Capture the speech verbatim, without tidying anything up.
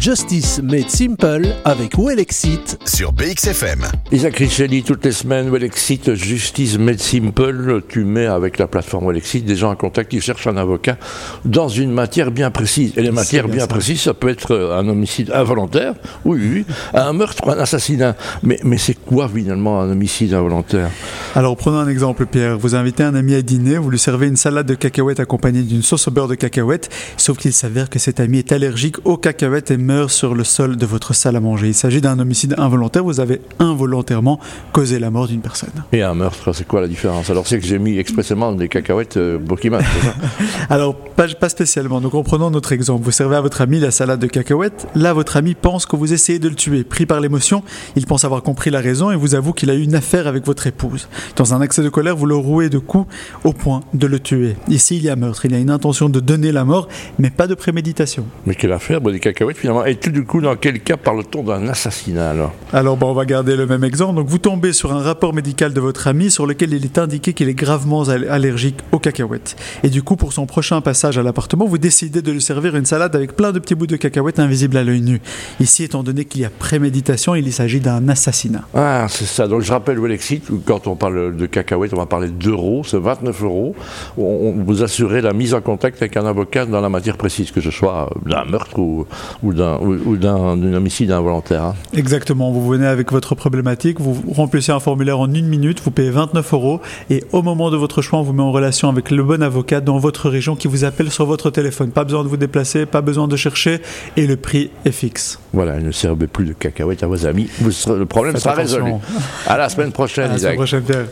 Justice Made Simple avec Wellexit sur B X F M. Isaac Richelli, toutes les semaines, Wellexit, Justice Made Simple. Tu mets avec la plateforme Wellexit des gens en contact qui cherchent un avocat dans une matière bien précise. Et les matières bien, bien précises, ça peut être un homicide involontaire, oui, oui, un meurtre ou un assassinat. Mais, mais c'est quoi finalement un homicide involontaire? Alors prenons un exemple, Pierre. Vous invitez un ami à dîner, vous lui servez une salade de cacahuètes accompagnée d'une sauce au beurre de cacahuètes, sauf qu'il s'avère que cet ami est allergique aux cacahuètes et meurt sur le sol de votre salle à manger. Il s'agit d'un homicide involontaire, vous avez involontairement causé la mort d'une personne. Et un meurtre, c'est quoi la différence? Alors c'est que j'ai mis expressément des cacahuètes euh, Bokiman, c'est ça? Alors pas, pas spécialement, donc reprenons notre exemple. Vous servez à votre ami la salade de cacahuètes, là votre ami pense que vous essayez de le tuer. Pris par l'émotion, il pense avoir compris la raison et vous avoue qu'il a eu une affaire avec votre épouse. Dans un accès de colère, vous le rouez de coups au point de le tuer. Ici, il y a meurtre, il y a une intention de donner la mort, mais pas de préméditation. Mais quelle affaire, bon, des cacahuètes finalement. Et tout du coup, dans quel cas parle-t-on d'un assassinat alors? Alors, bon, on va garder le même exemple. Donc, vous tombez sur un rapport médical de votre ami sur lequel il est indiqué qu'il est gravement allergique aux cacahuètes. Et du coup, pour son prochain passage à l'appartement, vous décidez de lui servir une salade avec plein de petits bouts de cacahuètes invisibles à l'œil nu. Ici, étant donné qu'il y a préméditation, il s'agit d'un assassinat. Ah, c'est ça. Donc, je rappelle Wellexit, quand on parle de cacahuètes, on va parler d'euros, c'est vingt-neuf euros. On, on vous assurez la mise en contact avec un avocat dans la matière précise, que ce soit d'un meurtre ou, ou d'un, ou, ou d'un, d'un homicide involontaire. Hein. Exactement. Vous venez avec votre problématique, vous remplissez un formulaire en une minute, vous payez vingt-neuf euros et au moment de votre choix, on vous met en relation avec le bon avocat dans votre région qui vous appelle sur votre téléphone. Pas besoin de vous déplacer, pas besoin de chercher et le prix est fixe. Voilà, ne servez plus de cacahuètes à vos amis. Vous serez, le problème Faites sera attention. résolu. À la semaine prochaine, à la Isaac. semaine prochaine, Pierre.